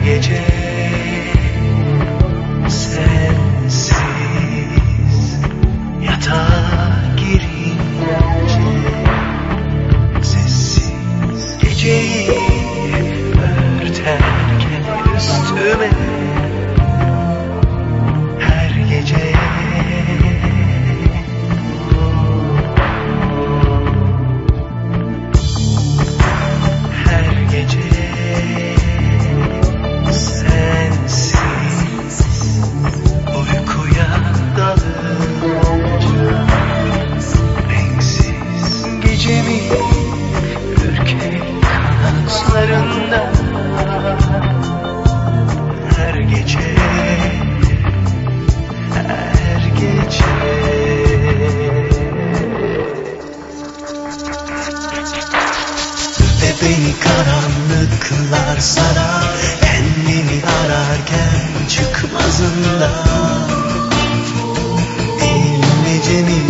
gece sensiz yatağa girince sessiz geceyi örterken üstüme her gece ürkek kanatlarında her gece ve beni karanlıklar sarar, kendimi ararken çıkmazından bilmece mi?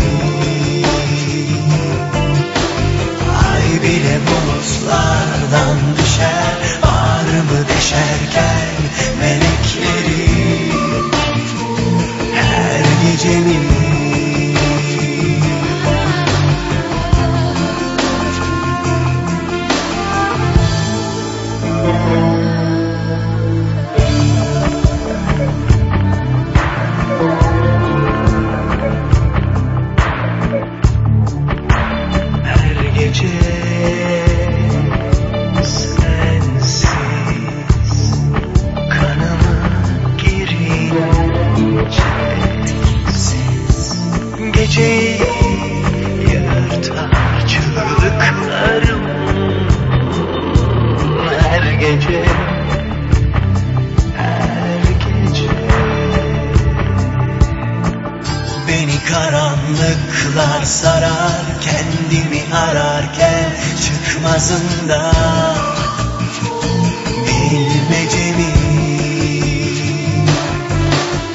Bile bulutlardan düşer, bağrımı deşerken melekleri her gece mi? Her gece geceyi yırtar çığlıklarım her gece beni karanlıklar sarar, kendimi ararken çıkmazından bilmece mi?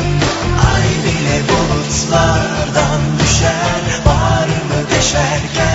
Ay bile bulutlardan düşer, bağrımı deşerken